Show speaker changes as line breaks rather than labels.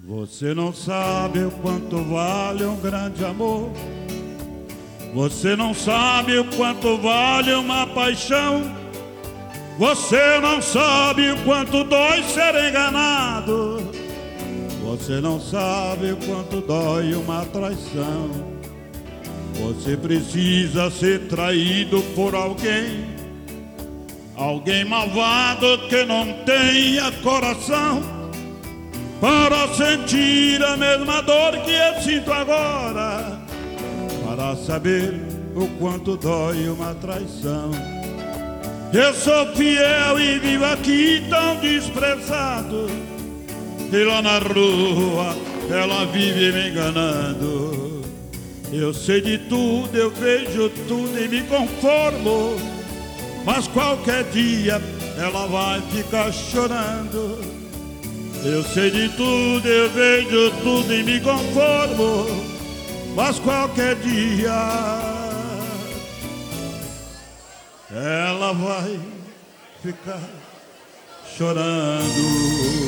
Você não sabe o quanto vale um grande amor. Você não sabe o quanto vale uma paixão. Você não sabe o quanto dói ser enganado. Você não sabe o quanto dói uma traição. Você precisa ser traído por alguém, alguém malvado que não tenha coração, para sentir a mesma dor que eu sinto agora, para saber o quanto dói uma traição. Eu sou fiel e vivo aqui tão desprezado, e lá na rua ela vive me enganando. Eu sei de tudo, eu vejo tudo e me conformo, mas qualquer dia ela vai ficar chorando. Eu sei de tudo, eu vejo tudo e me conformo, mas qualquer dia ela vai ficar chorando.